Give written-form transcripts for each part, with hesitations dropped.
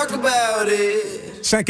talk about it.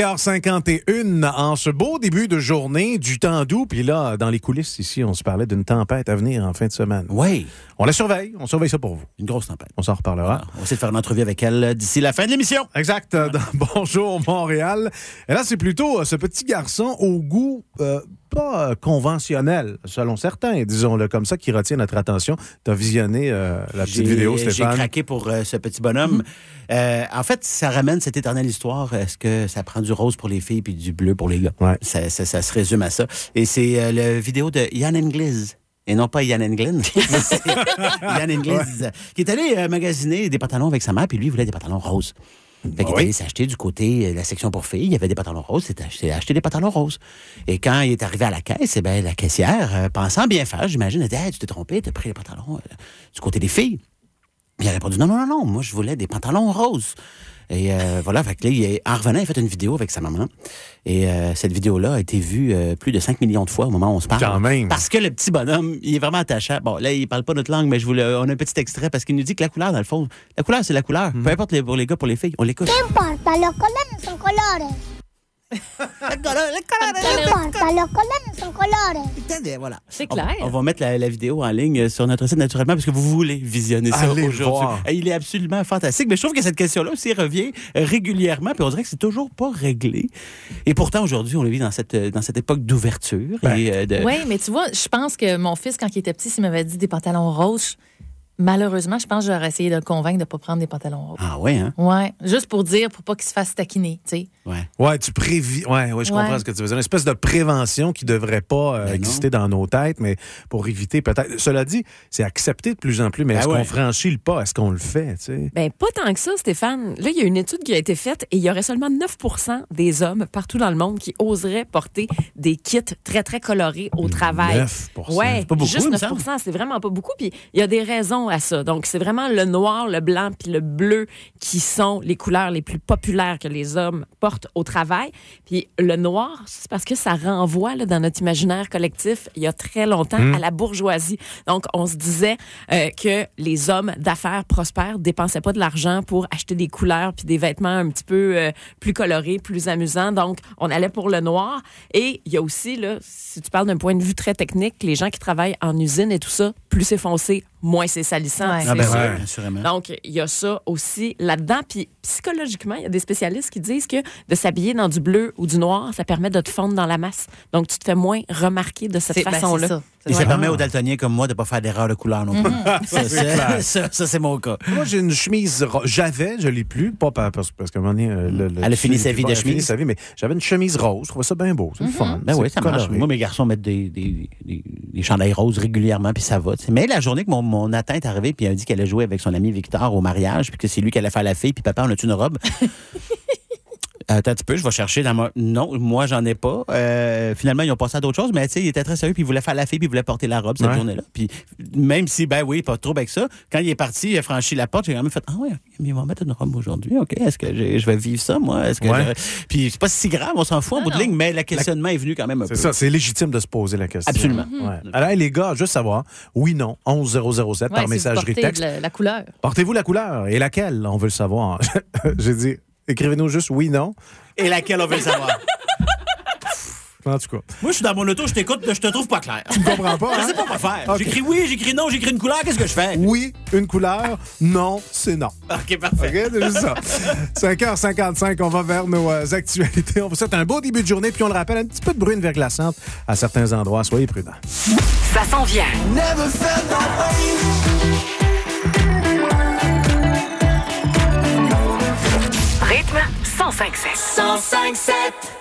5h51 en ce beau début de journée, du temps doux. Puis là, dans les coulisses ici, on se parlait d'une tempête à venir en fin de semaine. Oui. On la surveille. On surveille ça pour vous. Une grosse tempête. On s'en reparlera. Alors, on va essayer de faire une entrevue avec elle d'ici la fin de l'émission. Exact. Dans Bonjour Montréal. Et là, c'est plutôt ce petit garçon au goût pas conventionnel, selon certains, disons-le comme ça, qui retient notre attention. Tu as visionné la petite vidéo, Stéphane. J'ai craqué pour ce petit bonhomme. En fait, ça ramène cette éternelle histoire. Est-ce que ça prend du rose pour les filles puis du bleu pour les gars? Ouais. Ça se résume à ça. Et c'est la vidéo de Yann English. Et non pas Yann Englund. C'est Yann English qui est allé magasiner des pantalons avec sa mère, puis lui, il voulait des pantalons roses. Fait qu'il est allé s'acheter du côté la section pour filles. Il y avait des pantalons roses. Il a acheté des pantalons roses. Et quand il est arrivé à la caisse, eh bien, la caissière, pensant bien faire, j'imagine, elle dit hey, tu t'es trompé, tu as pris les pantalons du côté des filles. Puis il a répondu non, moi, je voulais des pantalons roses. Et voilà, fait que là, en revenant, il a fait une vidéo avec sa maman. Et cette vidéo-là a été vue plus de 5 millions de fois au moment où on se parle. Quand même. Parce que le petit bonhomme, il est vraiment attachant. Bon, là, il parle pas notre langue, mais on a un petit extrait parce qu'il nous dit que la couleur, dans le fond, la couleur, c'est la couleur. Peu importe pour les gars, pour les filles, on l'écoute. ¿Qué importa? Los colores son colores. ¿Qué importa? Los colores son colores. Voilà. C'est clair. On va mettre la vidéo en ligne sur notre site naturellement parce que vous voulez visionner ça Allez aujourd'hui. voir. Et il est absolument fantastique. Mais je trouve que cette question-là aussi revient régulièrement, puis on dirait que c'est toujours pas réglé. Et pourtant, aujourd'hui, on le vit dans cette époque d'ouverture. Oui, mais tu vois, je pense que mon fils, quand il était petit, s'il m'avait dit des pantalons roses, malheureusement, je pense que j'aurais essayé de le convaincre de ne pas prendre des pantalons roses. Ah ouais, hein? Oui, juste pour dire, pour pas qu'il se fasse taquiner, tu sais. Ouais. Tu prévis. Ouais, je comprends ce que tu veux dire. Une espèce de prévention qui devrait pas exister dans nos têtes, mais pour éviter peut-être. Cela dit, c'est accepté de plus en plus, mais est-ce qu'on franchit le pas? Est-ce qu'on le fait, tu sais? Bien, pas tant que ça, Stéphane. Là, il y a une étude qui a été faite et il y aurait seulement 9% des hommes partout dans le monde qui oseraient porter des kits très, très colorés au travail. 9%. Ouais, C'est pas beaucoup, juste il me 9%, c'est vraiment pas beaucoup. Puis il y a des raisons à ça. Donc, c'est vraiment le noir, le blanc puis le bleu qui sont les couleurs les plus populaires que les hommes portent au travail. Puis le noir, c'est parce que ça renvoie là, dans notre imaginaire collectif, il y a très longtemps, à la bourgeoisie. Donc, on se disait que les hommes d'affaires prospères dépensaient pas de l'argent pour acheter des couleurs puis des vêtements un petit peu plus colorés, plus amusants. Donc, on allait pour le noir. Et il y a aussi, là, si tu parles d'un point de vue très technique, les gens qui travaillent en usine et tout ça, plus c'est foncé, moins c'est salissant. Ouais. C'est sûr. Assurément. Donc, il y a ça aussi là-dedans. Puis, psychologiquement, il y a des spécialistes qui disent que de s'habiller dans du bleu ou du noir, ça permet de te fondre dans la masse. Donc, tu te fais moins remarquer de cette façon-là. C'est ça. Et ça permet aux daltoniens comme moi de ne pas faire d'erreur de couleur non plus. Ça, c'est mon cas. Moi, j'ai une chemise. Je l'ai plus. Pas parce qu'à un moment donné. Elle a fini sa vie de chemise. Elle a fini sa vie, mais j'avais une chemise rose. Je trouvais ça bien beau. C'est le fun. Ben oui, ça marche. coloré. Moi, mes garçons mettent des chandails roses régulièrement, puis ça va. T'sais. Mais la journée que mon atteint est arrivé, puis il a dit qu'elle allait jouer avec son ami Victor au mariage, puis que c'est lui qui allait faire la fille, puis papa, on a-tu une robe? Attends un petit peu, je vais chercher dans ma... Non, moi, j'en ai pas. Finalement, ils ont passé à d'autres choses, mais tu sais, il était très sérieux, puis il voulait faire la fille, puis il voulait porter la robe cette journée-là. Puis même si, ben oui, pas trop avec ça, quand il est parti, il a franchi la porte, j'ai quand même fait, ah ouais, mais ils vont mettre une robe aujourd'hui, OK, est-ce que je vais vivre ça, moi? Est-ce que puis c'est pas si grave, on s'en fout en bout de ligne, mais le questionnement est venu quand même un peu. C'est ça, c'est légitime de se poser la question. Absolument. Ouais. Alors, les gars, juste savoir, oui, non, 11007 par messagerie texte. La couleur. Portez-vous la couleur et laquelle? On veut le savoir. J'ai dit, écrivez-nous juste oui, non. Et laquelle on veut le savoir? En tout cas. Moi, je suis dans mon auto, je t'écoute, je te trouve pas clair. Tu comprends pas, Je hein? sais pas quoi faire. Okay. J'écris oui, j'écris non, j'écris une couleur, qu'est-ce que je fais? Oui, une couleur. Non, c'est non. OK, parfait. OK, c'est juste ça. 5h55, on va vers nos actualités. On vous souhaite un beau début de journée, puis on le rappelle, un petit peu de bruine verglaçante à certains endroits. Soyez prudents. Ça s'en vient. Never felt that way. Rythme 105.7. 105.7.